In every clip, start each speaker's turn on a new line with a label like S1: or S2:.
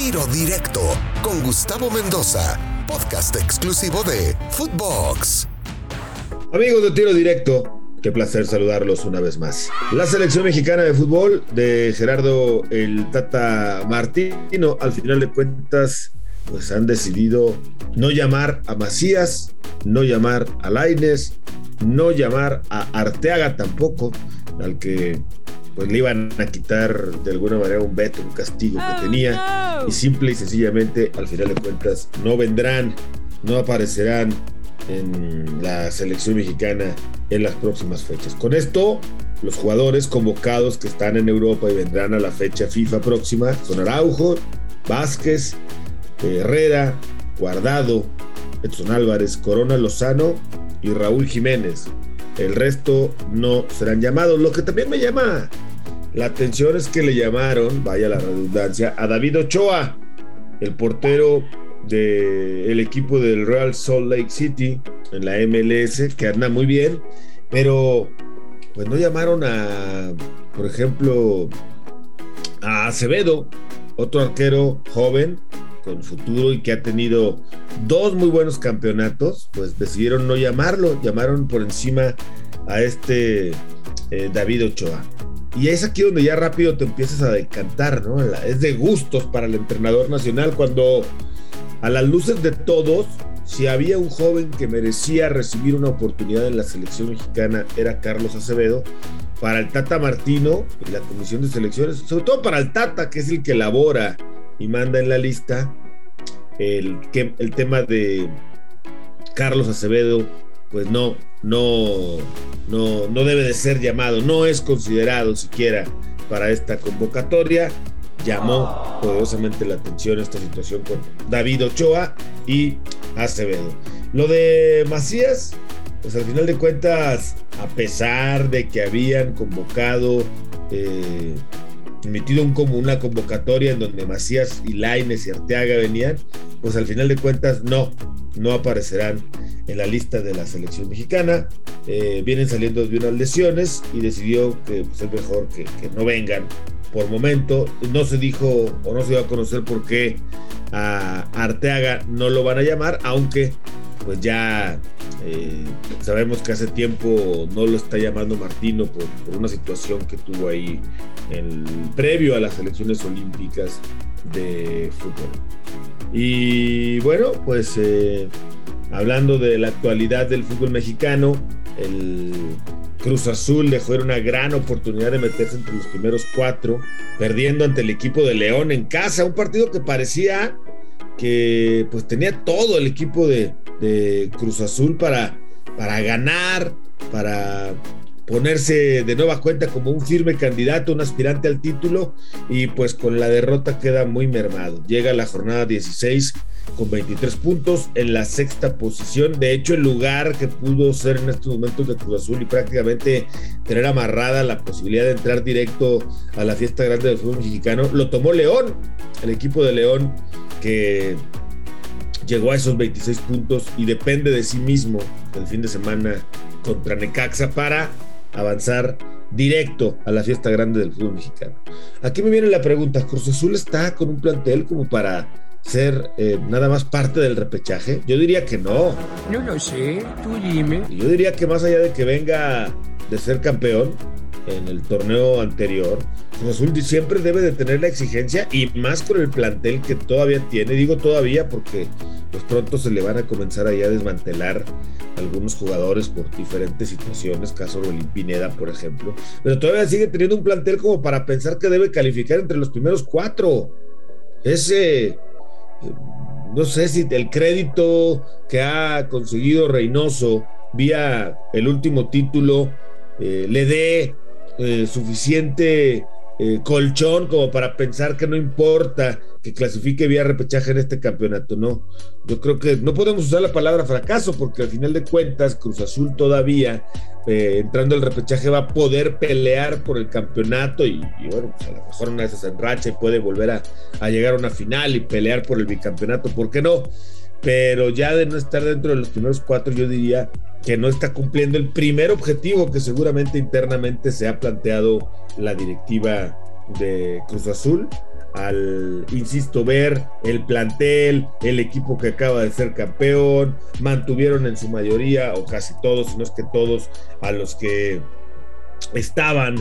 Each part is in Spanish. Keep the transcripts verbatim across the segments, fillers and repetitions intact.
S1: Tiro Directo con Gustavo Mendoza, podcast exclusivo de Footbox.
S2: Amigos de Tiro Directo, qué placer saludarlos una vez más. La selección mexicana de fútbol de Gerardo el Tata Martino, al final de cuentas, pues han decidido no llamar a Macías, no llamar a Lainez, no llamar a Arteaga tampoco, al que pues le iban a quitar de alguna manera un veto, un castigo que tenía, y simple y sencillamente al final de cuentas no vendrán, no aparecerán en la selección mexicana en las próximas fechas. Con esto, los jugadores convocados que están en Europa y vendrán a la fecha FIFA próxima son Araujo, Vázquez, Herrera, Guardado, Edson Álvarez, Corona, Lozano y Raúl Jiménez. El resto no serán llamados. Lo que también me llama la atención es que le llamaron, vaya la redundancia, a David Ochoa, el portero del equipo del Real Salt Lake City en la M L S, que anda muy bien, pero pues no llamaron a, por ejemplo, a Acevedo, otro arquero joven con futuro y que ha tenido dos muy buenos campeonatos. Pues decidieron no llamarlo, llamaron por encima a este eh, David Ochoa. Y es aquí donde ya rápido te empiezas a decantar, ¿no? Es de gustos para el entrenador nacional cuando, a las luces de todos, si había un joven que merecía recibir una oportunidad en la selección mexicana era Carlos Acevedo. Para el Tata Martino y la comisión de selecciones, sobre todo para el Tata, que es el que elabora y manda en la lista, el, que, el tema de Carlos Acevedo, pues no, no, no, no debe de ser llamado, no es considerado siquiera para esta convocatoria. Llamó poderosamente la atención esta situación con David Ochoa y Acevedo. Lo de Macías, pues al final de cuentas, a pesar de que habían convocado, eh, emitido un, como una convocatoria en donde Macías y Lainez y Arteaga venían, pues al final de cuentas no, no aparecerán en la lista de la selección mexicana. Eh, vienen saliendo de unas lesiones y decidió que pues, es mejor que, que no vengan por momento. No se dijo o no se dio a conocer por qué a Arteaga no lo van a llamar, aunque pues ya eh, sabemos que hace tiempo no lo está llamando Martino por, por una situación que tuvo ahí en, previo a las elecciones olímpicas de fútbol. Y bueno, pues eh, hablando de la actualidad del fútbol mexicano, el Cruz Azul dejó ir una gran oportunidad de meterse entre los primeros cuatro, perdiendo ante el equipo de León en casa, un partido que parecía que pues tenía todo el equipo de, de Cruz Azul para, para ganar, para ponerse de nueva cuenta como un firme candidato, un aspirante al título, y pues con la derrota queda muy mermado. Llega la jornada dieciséis con veintitrés puntos en la sexta posición. De hecho, el lugar que pudo ser en estos momentos de Cruz Azul y prácticamente tener amarrada la posibilidad de entrar directo a la fiesta grande del fútbol mexicano, lo tomó León, el equipo de León, que llegó a esos veintiséis puntos y depende de sí mismo el fin de semana contra Necaxa para avanzar directo a la fiesta grande del fútbol mexicano. Aquí me viene la pregunta: ¿Cruz Azul está con un plantel como para ser eh, nada más parte del repechaje? Yo diría que no.
S3: No lo sé, tú dime.
S2: Yo diría que más allá de que venga de ser campeón en el torneo anterior, Cruz Azul siempre debe de tener la exigencia, y más con el plantel que todavía tiene. Digo todavía porque pues pronto se le van a comenzar ahí a desmantelar algunos jugadores por diferentes situaciones, caso Rolín Pineda, por ejemplo, pero todavía sigue teniendo un plantel como para pensar que debe calificar entre los primeros cuatro. Ese, no sé si el crédito que ha conseguido Reynoso vía el último título eh, le dé eh, suficiente eh, colchón como para pensar que no importa que clasifique vía repechaje en este campeonato. No, yo creo que no podemos usar la palabra fracaso, porque al final de cuentas Cruz Azul todavía eh, entrando al repechaje va a poder pelear por el campeonato y, y bueno, pues a lo mejor una vez se enracha y puede volver a, a llegar a una final y pelear por el bicampeonato, ¿por qué no? Pero ya de no estar dentro de los primeros cuatro, yo diría que no está cumpliendo el primer objetivo que seguramente internamente se ha planteado la directiva de Cruz Azul, al, insisto, ver el plantel, el equipo que acaba de ser campeón, mantuvieron en su mayoría, o casi todos, si no es que todos, a los que estaban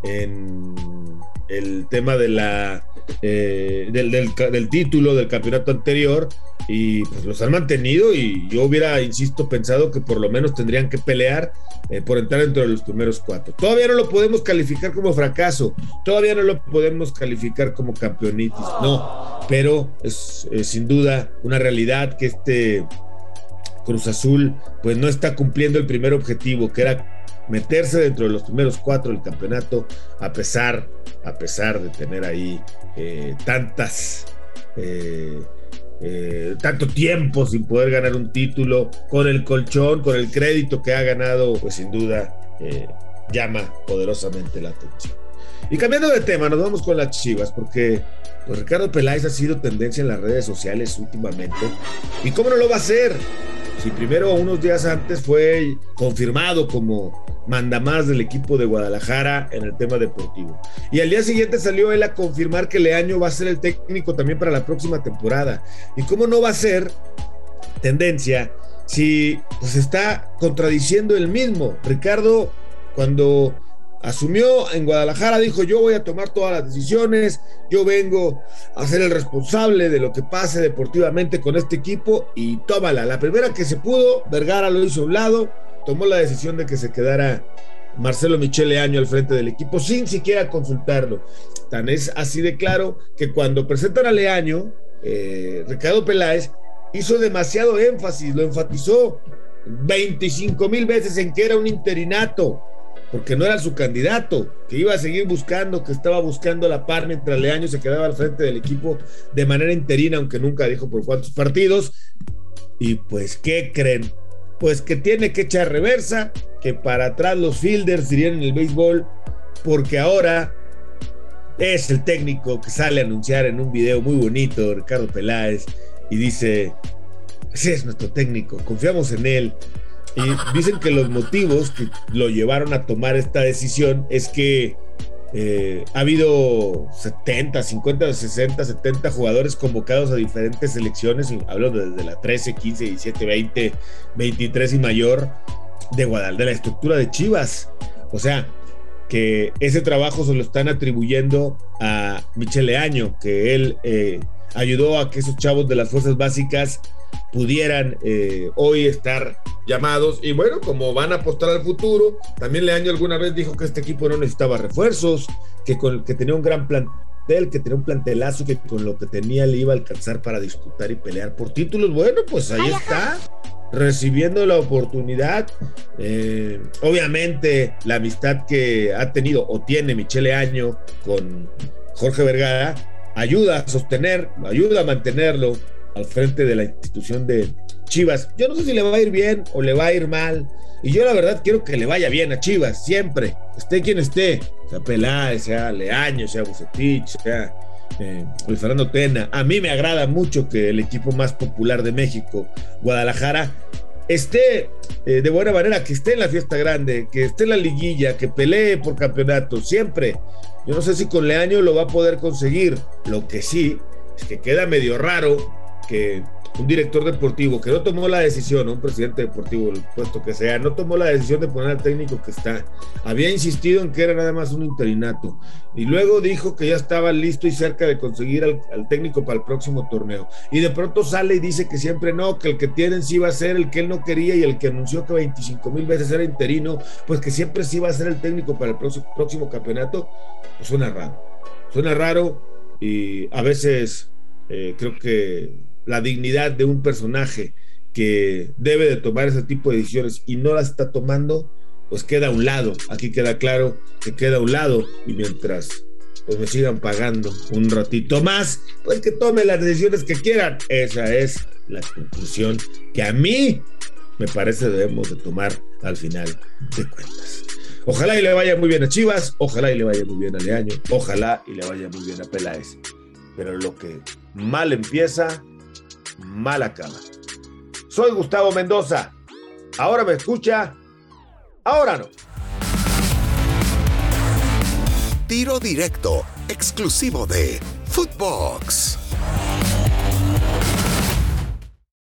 S2: en el tema de la eh, del, del, del título del campeonato anterior, y pues los han mantenido, y yo hubiera, insisto, pensado que por lo menos tendrían que pelear eh, por entrar dentro de los primeros cuatro. Todavía no lo podemos calificar como fracaso, todavía no lo podemos calificar como campeonitis, no, pero es, es sin duda una realidad que este Cruz Azul pues no está cumpliendo el primer objetivo, que era meterse dentro de los primeros cuatro del campeonato, a pesar, a pesar de tener ahí eh, tantas eh, eh, tanto tiempo sin poder ganar un título, con el colchón, con el crédito que ha ganado, pues sin duda eh, llama poderosamente la atención. Y cambiando de tema, nos vamos con las Chivas, porque pues Ricardo Peláez ha sido tendencia en las redes sociales últimamente, y cómo no lo va a hacer si primero, unos días antes, fue confirmado como mandamás del equipo de Guadalajara en el tema deportivo, y al día siguiente salió él a confirmar que Leaño va a ser el técnico también para la próxima temporada. Y cómo no va a ser tendencia si pues está contradiciendo él mismo. Ricardo, cuando asumió en Guadalajara, dijo: yo voy a tomar todas las decisiones, yo vengo a ser el responsable de lo que pase deportivamente con este equipo, y tómala. La primera que se pudo, Vergara lo hizo a un lado, tomó la decisión de que se quedara Marcelo Michel Leaño al frente del equipo sin siquiera consultarlo. Tan es así de claro que cuando presentan a Leaño, eh, Ricardo Peláez hizo demasiado énfasis, lo enfatizó veinticinco mil veces en que era un interinato, porque no era su candidato, que iba a seguir buscando, que estaba buscando la par mientras Leaño se quedaba al frente del equipo de manera interina, aunque nunca dijo por cuántos partidos. Y pues, ¿qué creen? Pues que tiene que echar reversa, que para atrás los fielders dirían en el béisbol, porque ahora es el técnico que sale a anunciar en un video muy bonito, Ricardo Peláez, y dice: ese es nuestro técnico, confiamos en él. Y dicen que los motivos que lo llevaron a tomar esta decisión es que eh, ha habido setenta, cincuenta, sesenta, setenta jugadores convocados a diferentes selecciones, hablo desde la trece, quince, diecisiete, veinte, veintitrés y mayor de Guadalajara, de la estructura de Chivas. O sea, que ese trabajo se lo están atribuyendo a Michel Leaño, que él eh, ayudó a que esos chavos de las fuerzas básicas pudieran eh, hoy estar llamados. Y bueno, como van a apostar al futuro, también Leaño alguna vez dijo que este equipo no necesitaba refuerzos, que, con, que tenía un gran plantel, que tenía un plantelazo, que con lo que tenía le iba a alcanzar para disputar y pelear por títulos. Bueno, pues ahí está, recibiendo la oportunidad. Eh, obviamente la amistad que ha tenido o tiene Michel Leaño con Jorge Vergara ayuda a sostener, ayuda a mantenerlo al frente de la institución de Chivas. Yo no sé si le va a ir bien o le va a ir mal, y yo la verdad quiero que le vaya bien a Chivas, siempre, esté quien esté, sea Peláez, sea Leaño, sea Bucetich, sea eh, Luis Fernando Tena. A mí me agrada mucho que el equipo más popular de México, Guadalajara, esté eh, de buena manera, que esté en la fiesta grande, que esté en la liguilla, que pelee por campeonato, siempre. Yo no sé si con Leaño lo va a poder conseguir. Lo que sí es que queda medio raro que un director deportivo que no tomó la decisión, un presidente deportivo, el puesto que sea, no tomó la decisión de poner al técnico que está, había insistido en que era nada más un interinato, y luego dijo que ya estaba listo y cerca de conseguir al, al técnico para el próximo torneo, y de pronto sale y dice que siempre no, que el que tienen sí va a ser el que él no quería, y el que anunció que veinticinco mil veces era interino, pues que siempre sí va a ser el técnico para el próximo, próximo campeonato. Pues suena raro, suena raro, y a veces eh, creo que la dignidad de un personaje que debe de tomar ese tipo de decisiones y no las está tomando, pues queda a un lado. Aquí queda claro que queda a un lado, y mientras pues me sigan pagando un ratito más, pues que tome las decisiones que quieran. Esa es la conclusión que a mí me parece debemos de tomar al final de cuentas. Ojalá y le vaya muy bien a Chivas, ojalá y le vaya muy bien a Leaño, ojalá y le vaya muy bien a Peláez, pero lo que mal empieza, mal acaba. Soy Gustavo Mendoza. Ahora me escucha, ahora no.
S1: Tiro Directo, exclusivo de Footbox.